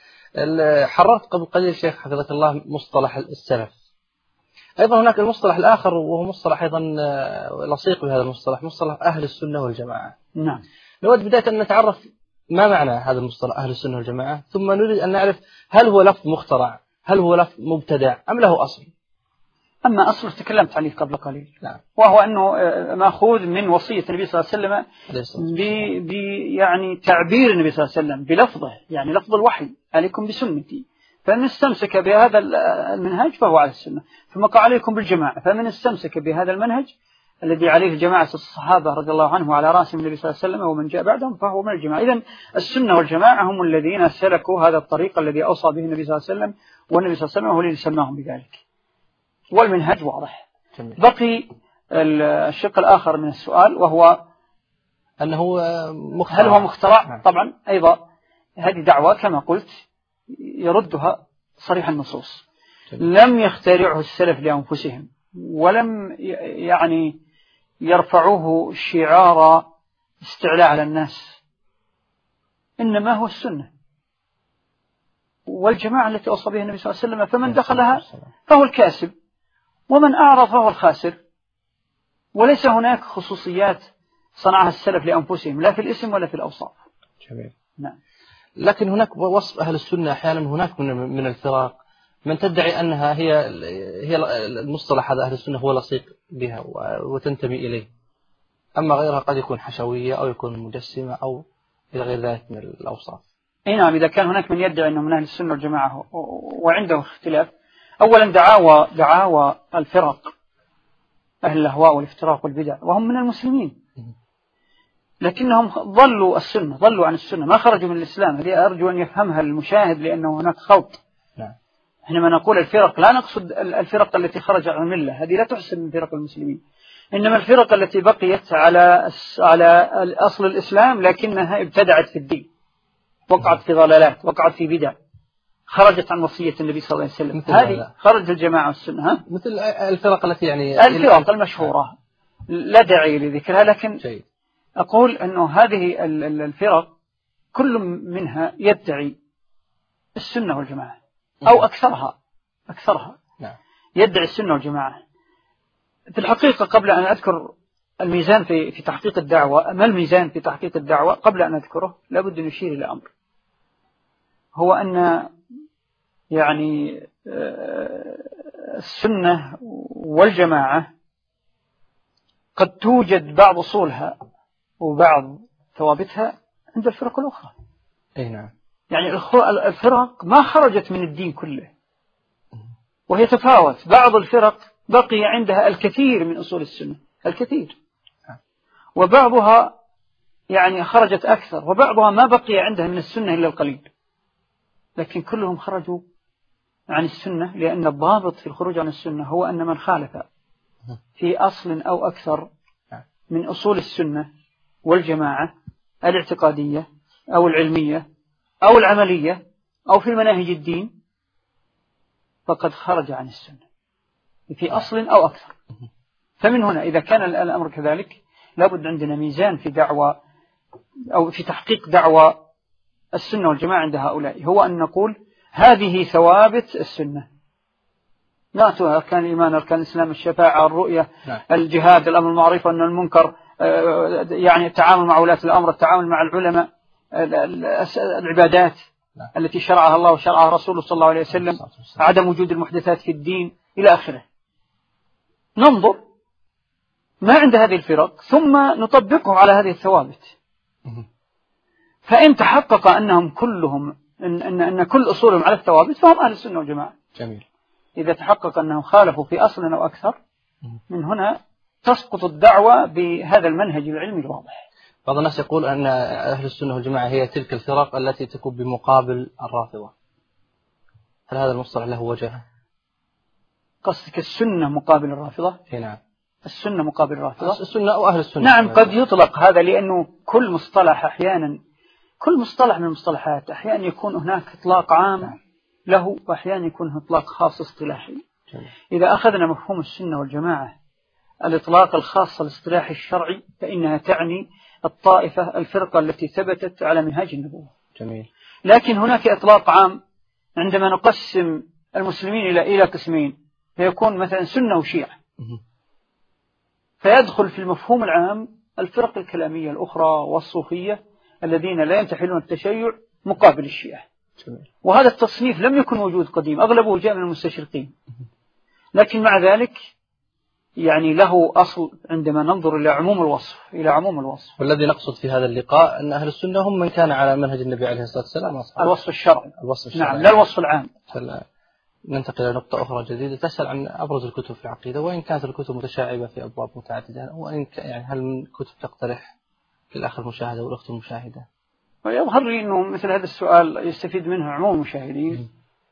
حررت قبل قليل شيخ حفظك الله مصطلح السلف. أيضا هناك المصطلح الآخر وهو مصطلح أيضا لصيق بهذا المصطلح، مصطلح أهل السنة والجماعة. نعم. نود بداية أن نتعرف ما معنى هذا المصطلح أهل السنة والجماعة، ثم نريد أن نعرف هل هو لفظ مخترع، هل هو لفظ مبتدع، أم له أصل؟ أما أصله تكلمت عليه قبل قليل. نعم. وهو أنه مأخوذ من وصية النبي صلى الله عليه وسلم ب يعني تعبير النبي صلى الله عليه وسلم بلفظه، يعني لفظ الوحي عليكم بسنتي، فمن استمسك بهذا المنهج فهو على السنة. ثم قال عليكم بالجماعة، فمن استمسك بهذا المنهج الذي عليه جماعة الصحابة رضي الله عنهم وعلى رأسهم النبي صلى الله عليه وسلم ومن جاء بعدهم فهو من الجماعة. إذن السنة والجماعة هم الذين سلكوا هذا الطريق الذي أوصى به النبي صلى الله عليه وسلم، والنبي صلى الله عليه وسلم هو الذي سماهم بذلك. والمنهج واضح. بقي الشق الآخر من السؤال وهو أنه مخترع. هل هو مخترع؟ طبعا أيضا هذه دعوة كما قلت يردها صريح النصوص. لم يخترعه السلف لأنفسهم، ولم يعني يرفعوه شعار استعلاء على الناس، إنما هو السنة والجماعة التي أوصى بها النبي صلى الله عليه وسلم، فمن دخلها فهو الكاسب ومن أعرض فهو الخاسر. وليس هناك خصوصيات صنعها السلف لأنفسهم لا في الاسم ولا في الأوصاف. جميل. نعم. لكن هناك وصف أهل السنة أحيانا هناك من من الفرق من تدعي أنها هي هي المصطلح هذا أهل السنة هو لصيق بها وتنتمي إليه، أما غيرها قد يكون حشوية أو يكون مجسمة أو إلى غير ذلك من الأوصاف. أي نعم. إذا كان هناك من يدعي أنه من أهل السنة والجماعة وعنده اختلاف، أولا دعاوى دعاوى الفرق أهل الأهواء والافتراق والبدع وهم من المسلمين، لكنهم ضلوا السنة، ضلوا عن السنة، ما خرجوا من الإسلام. هذه أرجو أن يفهمها المشاهد، لأنه هناك خلط. نعم. حينما نقول الفرق لا نقصد الفرق التي خرج عن الملة، هذه لا تحسب من فرق المسلمين، إنما الفرق التي بقيت على على أصل الإسلام لكنها ابتدعت في الدين، وقعت في ضلالات، وقعت في بدع، خرجت عن وصية النبي صلى الله عليه وسلم. هذه خرج الجماعة والسنة. ها؟ مثل الفرق التي يعني الفرق المشهورة لا داعي لذكرها، لكن شيء. أقول أنه هذه الفرق كل منها يدعي السنة والجماعة أو أكثرها أكثرها نعم. يدعي السنة والجماعة. في الحقيقة قبل أن أذكر الميزان في في تحقيق الدعوة، ما الميزان في تحقيق الدعوة قبل أن أذكره لابد أن نشير إلى أمر، هو أن يعني السنة والجماعة قد توجد بعض أصولها وبعض ثوابتها عند الفرق الأخرى. أي نعم. يعني الفرق ما خرجت من الدين كله، وهي تفاوت. بعض الفرق بقي عندها الكثير من أصول السنة، الكثير، وبعضها يعني خرجت أكثر، وبعضها ما بقي عندها من السنة إلا القليل، لكن كلهم خرجوا عن السنة، لأن الضابط في الخروج عن السنة هو أن من خالف في أصل أو أكثر من أصول السنة والجماعة الاعتقادية أو العلمية أو العملية أو في مناهج الدين فقد خرج عن السنة في أصل أو أكثر. فمن هنا إذا كان الأمر كذلك لابد عندنا ميزان في دعوة أو في تحقيق دعوة السنة والجماعة عند هؤلاء، هو أن نقول هذه ثوابت السنة، ناتوا أركان الإيمان، أركان الإسلام، الشفاعة، الرؤية، الجهاد، الأمر بالمعروف والنهي عن المنكر، يعني التعامل مع ولاة الأمر، التعامل مع العلماء، العبادات التي شرعها الله وشرعها رسوله صلى الله عليه وسلم، عدم وجود المحدثات في الدين إلى آخره. ننظر ما عند هذه الفرق ثم نطبقه على هذه الثوابت، فإن تحقق أنهم كلهم إن, إن, إن كل أصولهم على الثوابت فهم أهل السنة والجماعة. جميل. إذا تحقق أنهم خالفوا في أصل أو أكثر، من هنا تسقط الدعوة بهذا المنهج العلمي الواضح. بعض الناس يقول أن أهل السنة والجماعة هي تلك الفرق التي تكون بمقابل الرافضة، هل هذا المصطلح له وجه؟ قصدك السنة مقابل الرافضة؟ نعم. السنة مقابل الرافضة، السنة أو أهل السنة. نعم قد يطلق هذا، لأنه كل مصطلح أحيانا كل مصطلح من المصطلحات أحيانا يكون هناك إطلاق عام له، وأحيانا يكون إطلاق خاص اصطلاحي. إذا أخذنا مفهوم السنة والجماعة الإطلاق الخاص الاصطلاحي الشرعي فإنها تعني الطائفة الفرقة التي ثبتت على منهاج النبوة. جميل. لكن هناك إطلاق عام عندما نقسم المسلمين إلى إلى قسمين، فيكون مثلا سنة وشيعة، فيدخل في المفهوم العام الفرق الكلامية الأخرى والصوفية الذين لا ينتحلون التشيع مقابل الشيعة. وهذا التصنيف لم يكن موجود قديم، أغلبه جاء من المستشرقين، لكن مع ذلك يعني له أصل عندما ننظر إلى عموم الوصف إلى عموم الوصف. والذي نقصد في هذا اللقاء أن أهل السنة هم من كان على منهج النبي عليه الصلاة والسلام، الوصف الشرعي. الوصف الشرعي. نعم، لا الوصف العام. ننتقل إلى نقطة أخرى جديدة تسأل عن أبرز الكتب في العقيدة، وإن كانت الكتب متشعبة في أبواب متعددة، وإن يعني هل من كتب تقترح للأخ المشاهدة والأخت المشاهدة؟ ويظهر لي أنه مثل هذا السؤال يستفيد منه عموم المشاهدين،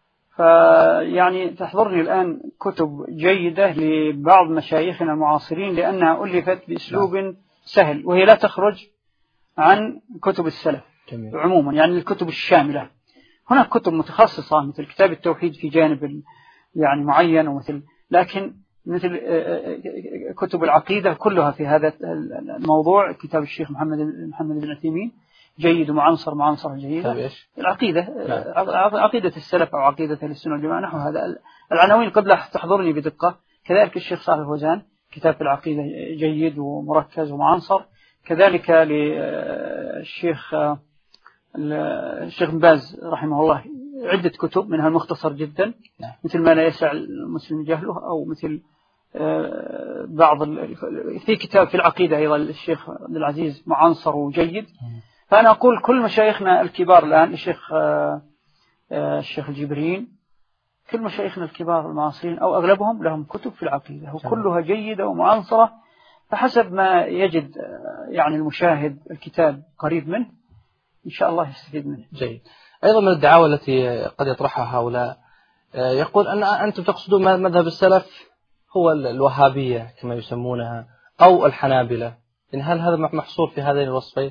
فيعني تحضرني الآن كتب جيدة لبعض مشايخنا المعاصرين لأنها ألفت بأسلوب سهل، وهي لا تخرج عن كتب السلف. جميل. عموما يعني الكتب الشاملة. هناك كتب متخصصة مثل كتاب التوحيد في جانب يعني معين، ومثل لكن مثل كتب العقيدة كلها في هذا الموضوع. كتاب الشيخ محمد محمد بن عثيمين جيد ومعنصر معنصر جيدة. العقيدة لا. عقيدة السلف أو عقيدة السنة والجماعة نحو هذا العناوين قد لا تحضرني بدقة. كذلك الشيخ صالح الفوزان كتاب في العقيدة جيد ومركز ومعنصر. كذلك للشيخ الشيخ بن باز رحمه الله عدة كتب منها المختصر جدا مثل ما لا يسع المسلم جهله، أو مثل بعض في كتاب في العقيدة أيضا الشيخ عبد العزيز معنصر وجيد. فأنا أقول كل مشايخنا الكبار الآن، الشيخ الشيخ الجبرين، كل مشايخنا الكبار المعاصرين أو أغلبهم لهم كتب في العقيدة وكلها جيدة ومعنصرة، فحسب ما يجد يعني المشاهد الكتاب قريب منه إن شاء الله يستفيد منه. جيد. أيضا من الدعاوى التي قد يطرحها هؤلاء يقول أن أنتم تقصدون مذهب السلف هو الوهابية كما يسمونها أو الحنابلة، إن هل هذا محصور في هذين الوصفين؟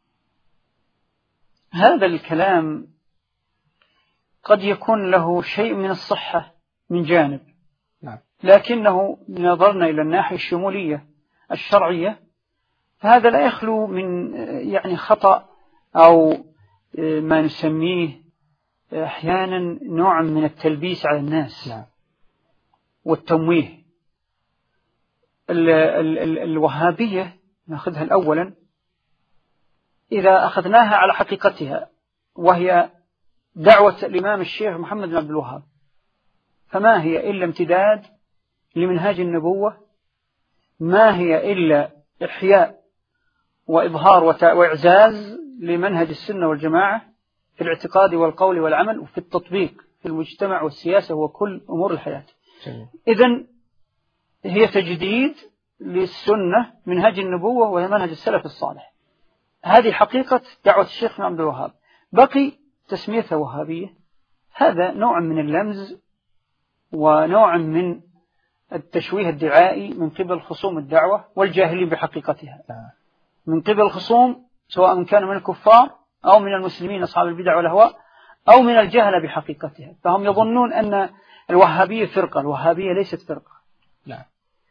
هذا الكلام قد يكون له شيء من الصحة من جانب، نعم. لكنه نظرنا إلى الناحية الشمولية الشرعية فهذا لا يخلو من يعني خطأ أو ما نسميه أحيانا نوع من التلبيس على الناس، نعم. والتمويه. ال ال ال الوهابية نأخذها الأولا إذا أخذناها على حقيقتها وهي دعوة الإمام الشيخ محمد بن عبد الوهاب، فما هي إلا امتداد لمنهاج النبوة، ما هي إلا إحياء وإظهار وإعزاز لمنهج السنة والجماعة في الاعتقاد والقول والعمل وفي التطبيق في المجتمع والسياسة وكل أمور الحياة. إذن هي تجديد للسنة منهج النبوة ومنهج السلف الصالح. هذه حقيقة دعوة الشيخ عبد الوهاب. بقي تسميتها وهابية، هذا نوع من اللمز ونوع من التشويه الدعائي من قبل خصوم الدعوة والجاهلين بحقيقتها، من قبل خصوم سواء كانوا من الكفار أو من المسلمين أصحاب البدع والأهواء أو من الجهل بحقيقتها. فهم يظنون أن الوهابية فرقة، الوهابية ليست فرقة. لا.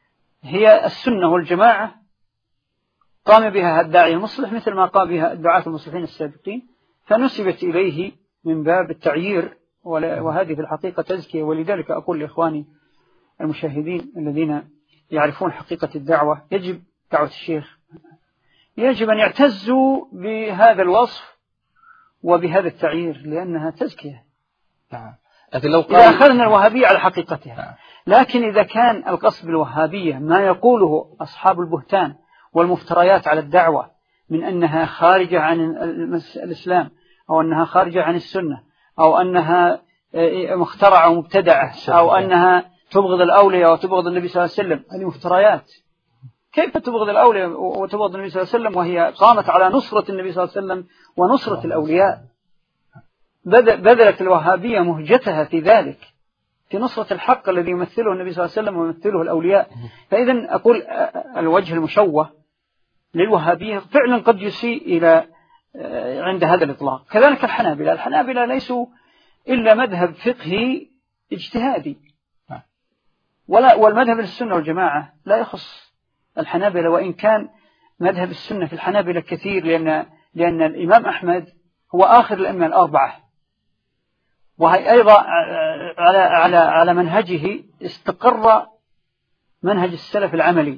هي السنة والجماعة قام بها الداعي المصلح مثل ما قام بها الدعاة المصلحين السابقين، فنسبت إليه من باب التعيير، وهذه في الحقيقة تزكية. ولذلك أقول لإخواني المشاهدين الذين يعرفون حقيقة الدعوة، يجب دعوة الشيخ يجب أن يعتزوا بهذا الوصف وبهذا التعيير، لأنها تزكية. نعم. لكن لو إذا أخذنا الوهابية على حقيقتها. لكن إذا كان القصد بالوهابية ما يقوله أصحاب البهتان والمفتريات على الدعوة من أنها خارجة عن الإسلام، أو أنها خارجة عن السنة، أو أنها مخترعة ومبتدعة، أو أنها تبغض الأولياء وتبغض النبي صلى الله عليه وسلم، هذه مفتريات. كيف تبغض الأولياء وتبغض النبي صلى الله عليه وسلم وهي قامت على نصرة النبي صلى الله عليه وسلم ونصرة الأولياء؟ بذلت الوهابية مهجتها في ذلك، في نصرة الحق الذي يمثله النبي صلى الله عليه وسلم ويمثله الأولياء. فإذا أقول الوجه المشوه للوهابية فعلا قد يسيء إلى عند هذا الإطلاق. كذلك الحنابلة، الحنابلة ليسوا إلا مذهب فقهي اجتهادي، ولا والمذهب السنة والجماعة لا يخص الحنابلة، وإن كان مذهب السنة في الحنابلة كثير، لأن لأن الإمام أحمد هو آخر الأئمة الأربعة، وهي أيضا على على على منهجه استقر منهج السلف العملي.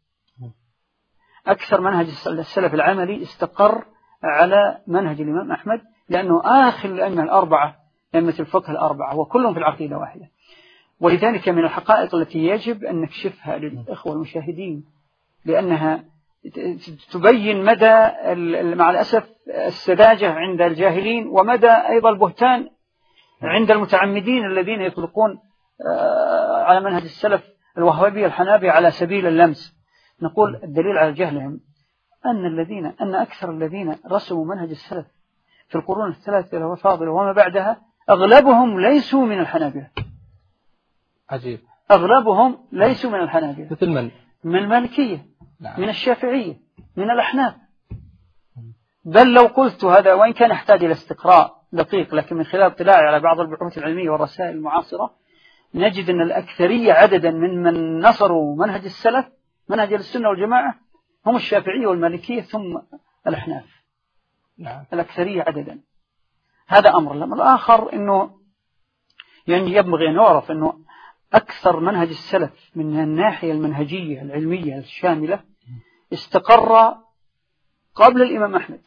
أكثر منهج السلف العملي استقر على منهج الإمام أحمد، لأنه آخر الأئمة الأربعة، أئمة الفقه الأربعة، وكلهم في العقيدة واحدة. ولذلك من الحقائق التي يجب أن نكشفها للإخوة المشاهدين، لأنها تبين مدى مع الأسف السذاجة عند الجاهلين، ومدى أيضا البهتان عند المتعمدين الذين يطلقون على منهج السلف الوهابية الحنابلة على سبيل اللمس. نقول الدليل على جهلهم أن الذين أن أكثر الذين رسموا منهج السلف في القرون الثلاثة الفاضلة وما بعدها أغلبهم ليسوا من الحنابلة. عجيب. أغلبهم ليسوا من الحنابلة. مثل من؟ من المالكية. نعم. من الشافعية، من الأحناف. بل لو قلت هذا، وإن كان يحتاج إلى استقراء دقيق، لكن من خلال اطلاعي على بعض البحوث العلمية والرسائل المعاصرة نجد أن الأكثرية عددا من من نصروا منهج السلف منهج السنة والجماعة هم الشافعية والمالكية ثم الأحناف. نعم. الأكثرية عددا. هذا أمر. الأمر الآخر أنه يعني ينبغي أن يعرف أنه أكثر منهج السلف من الناحية المنهجية العلمية الشاملة استقر قبل الإمام أحمد.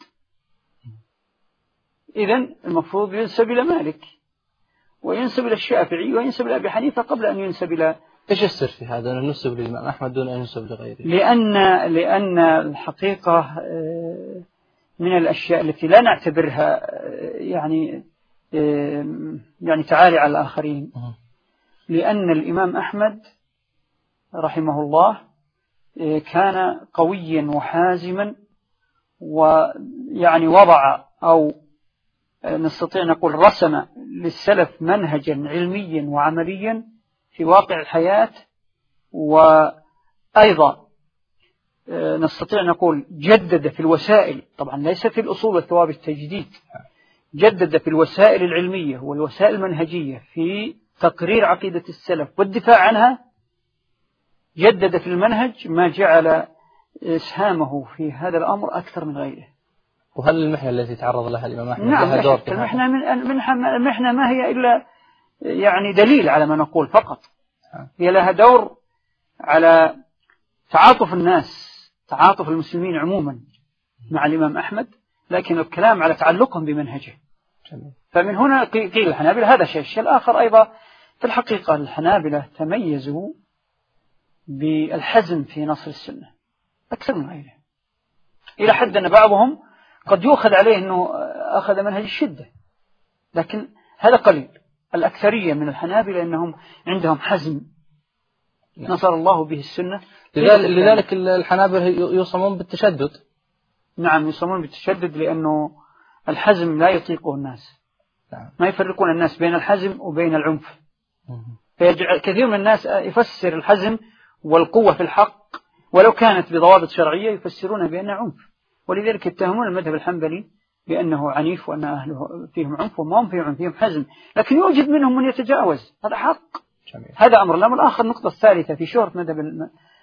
إذن المفروض ينسب إلى مالك وينسب إلى الشافعي وينسب إلى أبي حنيفة قبل أن ينسب إلى. إيش السر في هذا أن ننسب للإمام أحمد دون أن ينسب لغيره؟ لأن لأن الحقيقة من الأشياء التي لا نعتبرها يعني يعني تعالي على الآخرين، لأن الإمام أحمد رحمه الله كان قويا وحازما، ويعني وضع أو نستطيع نقول رسم للسلف منهجا علميا وعمليا في واقع الحياة، وأيضا نستطيع نقول جدد في الوسائل، طبعا ليس في الأصول والثوابت التجديد، جدد في الوسائل العلمية والوسائل المنهجية في تقرير عقيدة السلف والدفاع عنها. جدد في المنهج ما جعل إسهامه في هذا الأمر أكثر من غيره. وهل المحنة التي تعرض لها الإمام أحمد نعم لها دور في المحنة من المحنة ما هي إلا يعني دليل على ما نقول فقط، هي لها دور على تعاطف الناس، تعاطف المسلمين عموما مع الإمام أحمد، لكن الكلام على تعلقهم بمنهجه. فمن هنا قيل الحنابلة هذا شيء. الشيء الآخر أيضا في الحقيقة الحنابلة تميزوا بالحزم في نصر السنة أكثر من غيره، إلى حد أن بعضهم قد يؤخذ عليه أنه أخذ منهج الشدة، لكن هذا قليل. الأكثرية من الحنابلة أنهم عندهم حزم نصر الله به السنة. لذلك الحنابلة يصمون بالتشدد. نعم يصمون بالتشدد لأنه الحزم لا يطيقه الناس، ما يفرقون الناس بين الحزم وبين العنف. فيجعل كثير من الناس يفسر الحزم والقوة في الحق ولو كانت بضوابط شرعية يفسرونها بأنها عنف، ولذلك يتهمون المذهب الحنبلي بأنه عنيف وأن أهله فيهم عنف وما هم فيهم فيهم حزم، لكن يوجد منهم من يتجاوز، هذا حق. جميل. هذا أمر. الأمر الآخر النقطة الثالثة في شهرة مذهب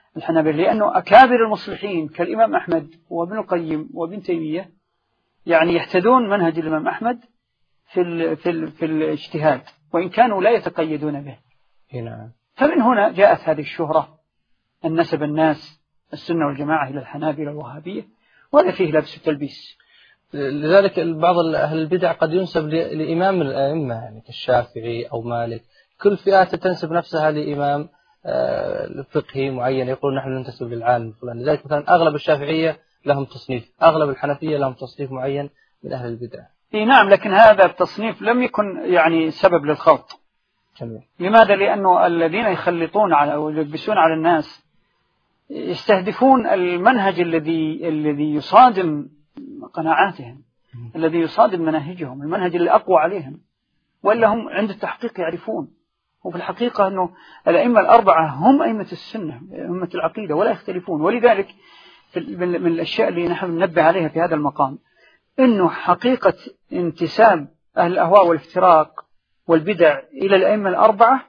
الحنابلة، لأنه أكابر المصلحين كالإمام أحمد وابن القيم وابن تيمية يعني يحتذون منهج الإمام أحمد في ال في ال في الاجتهاد، وإن كانوا لا يتقيدون به. نعم. فمن هنا جاءت هذه الشهرة أن نسب الناس السنة والجماعة إلى الحنابلة الوهابية، ولا فيه لبس التلبيس. لذلك بعض أهل البدع قد ينسب لإمام الأئمة يعني كالشافعي أو مالك، كل فئات تنسب نفسها لإمام فقهي معين، يقول نحن ننتسب للعالم الفلاني. لذلك مثلا أغلب الشافعية لهم تصنيف، أغلب الحنفية لهم تصنيف معين من أهل البدع. إيه نعم، لكن هذا التصنيف لم يكن يعني سبب للخلط. جميل. لماذا؟ لأنه الذين يخلطون على أو يلبسون على الناس يستهدفون المنهج الذي الذي يصادم قناعاتهم، الذي يصادم مناهجهم، المنهج اللي أقوى عليهم، ولا هم عند التحقيق يعرفون. وفي الحقيقة أنه الأئمة الأربعة هم أئمة السنة، أئمة العقيدة، ولا يختلفون. ولذلك من الأشياء اللي نحن ننبه عليها في هذا المقام أنه حقيقة انتساب أهل الأهواء والافتراق والبدع إلى الأئمة الأربعة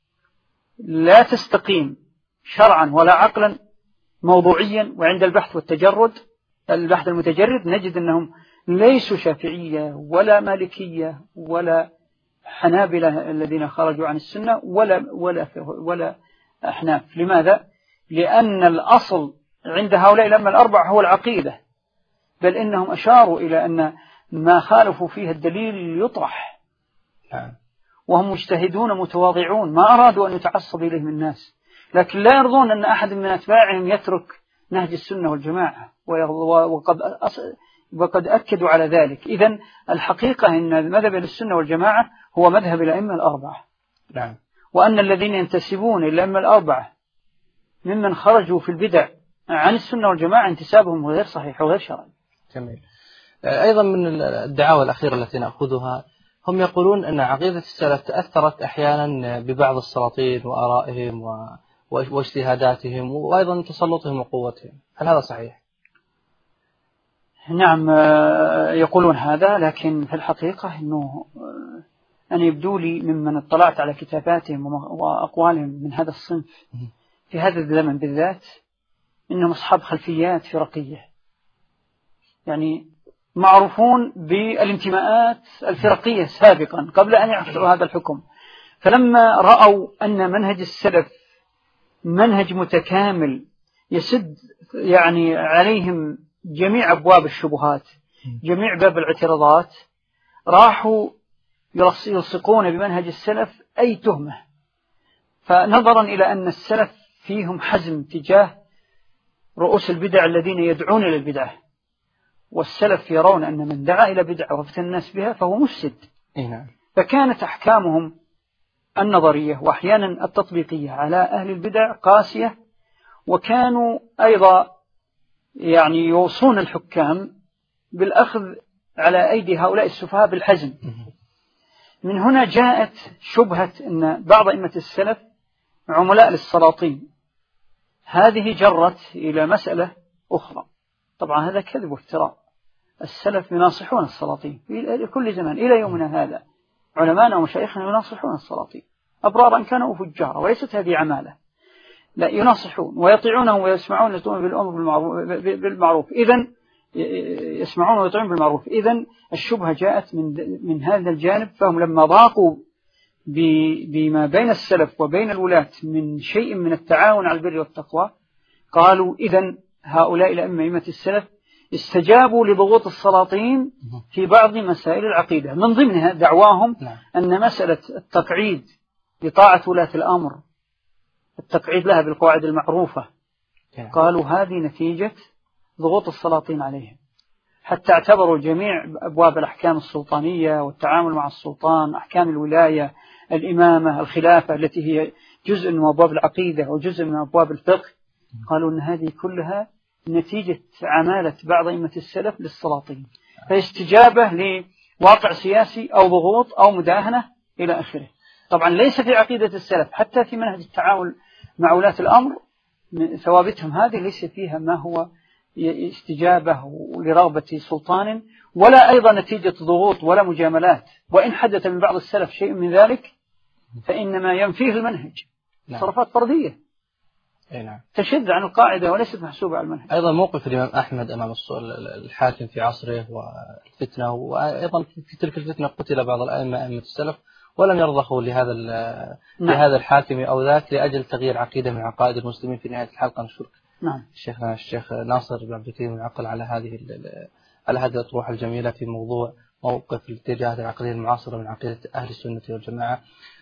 لا تستقيم شرعا ولا عقلا موضوعيا. وعند البحث والتجرد، البحث المتجرد، نجد أنهم ليسوا شافعية ولا مالكية ولا حنابلة الذين خرجوا عن السنة ولا ولا ولا أحناف. لماذا؟ لأن الأصل عند هؤلاء الأئمة الأربعة هو العقيدة، بل إنهم أشاروا إلى أن ما خالفوا فيه الدليل يطرح، وهم مجتهدون متواضعون ما أرادوا أن يتعصب إليهم الناس، لكن لا يرضون أن أحد من أتباعهم يترك نهج السنة والجماعة، وقد وقد أكدوا على ذلك. إذن الحقيقة أن المذهب للسنة والجماعة هو مذهب الأئمة الأربعة. نعم. وأن الذين ينتسبون إلى الأئمة الأربعة ممن خرجوا في البدع عن السنة والجماعة انتسابهم غير صحيح وغير شرعي. جميل. أيضا من الدعاوى الأخيرة التي نأخذها، هم يقولون أن عقيدة السلف تأثرت أحيانا ببعض السلاطين وآرائهم واجتهاداتهم وأيضا تسلطهم وقوتهم، هل هذا صحيح؟ نعم يقولون هذا، لكن في الحقيقة أنه أن يبدو لي ممن اطلعت على كتاباتهم وأقوالهم من هذا الصنف في هذا الزمن بالذات إنهم أصحاب خلفيات فرقية، يعني معروفون بالانتماءات الفرقية سابقا قبل أن يحصلوا هذا الحكم. فلما رأوا أن منهج السلف منهج متكامل يسد يعني عليهم جميع أبواب الشبهات، جميع باب الاعتراضات، راحوا يلصقون بمنهج السلف أي تهمة. فنظرا إلى أن السلف فيهم حزم تجاه رؤوس البدع الذين يدعون إلى البدعة، والسلف يرون أن من دعا إلى بدعة وفتن الناس بها فهو مفسد، فكانت أحكامهم النظرية وأحيانا التطبيقية على أهل البدع قاسية، وكانوا أيضا يعني يوصون الحكام بالأخذ على أيدي هؤلاء السفهاء بالحزم. من هنا جاءت شبهة أن بعض أئمة السلف عملاء للسلاطين. هذه جرت إلى مسألة أخرى، طبعا هذا كذب وافتراء. السلف يناصحون السلاطين في كل زمان إلى يومنا هذا، علماءنا ومشايخنا يناصحون السلاطين أبرارا كانوا فجارا، وليست هذه عمالة، لا، يناصحون ويطيعونهم ويسمعون بالأمر بالمعروف. إذن يسمعون ويطيعون بالمعروف. إذن الشبهة جاءت من من هذا الجانب، فهم لما ضاقوا بما بين السلف وبين الولاة من شيء من التعاون على البر والتقوى، قالوا إذن هؤلاء الأئمة السلف استجابوا لضغوط السلاطين في بعض مسائل العقيدة، من ضمنها دعواهم أن مسألة التقعيد لطاعة ولاة الأمر، التقعيد لها بالقواعد المعروفة، قالوا هذه نتيجة ضغوط السلاطين عليهم، حتى اعتبروا جميع أبواب الأحكام السلطانية والتعامل مع السلطان، أحكام الولاية، الإمامة، الخلافة التي هي جزء من أبواب العقيدة وجزء من أبواب الفقه، قالوا أن هذه كلها نتيجة عمالة بعض أئمة السلف للسلاطين، فاستجابة لواقع سياسي أو ضغوط أو مداهنة إلى آخره. طبعا ليس في عقيدة السلف حتى في منهج التعامل مع ولاة الأمر ثوابتهم هذه ليس فيها ما هو استجابة لرغبة سلطان، ولا أيضا نتيجة ضغوط ولا مجاملات. وإن حدث من بعض السلف شيء من ذلك فإنما ينفيه المنهج، تصرفات فردية نعم. تشد عن القاعدة وليست محسوبة على المنهج. أيضا موقف الإمام أحمد أمام الحاكم في عصره والفتنة، وأيضا في تلك الفتنة قتل بعض الأئمة أئمة السلف ولم يرضخوا لهذا نعم. لهذا الحاكم أو ذاك لأجل تغيير عقيدة من عقائد المسلمين. في نهاية الحلقة نشكر نعم. الشيخ الشيخ ناصر بن عبد الكريم العقل على هذه على هذه الأطروحة الجميلة في موضوع موقف الاتجاهات العقلية المعاصرة من عقيدة أهل السنة والجماعة.